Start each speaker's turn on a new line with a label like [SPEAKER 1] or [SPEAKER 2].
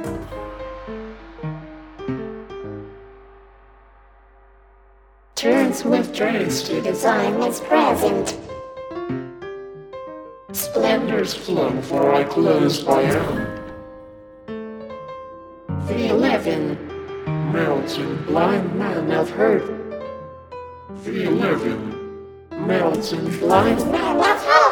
[SPEAKER 1] Turns with trains to design is present.
[SPEAKER 2] Splendors flow, for I close my own.
[SPEAKER 1] The 11
[SPEAKER 2] Melting blind man of hurt. The 11 melting blind man of hurt.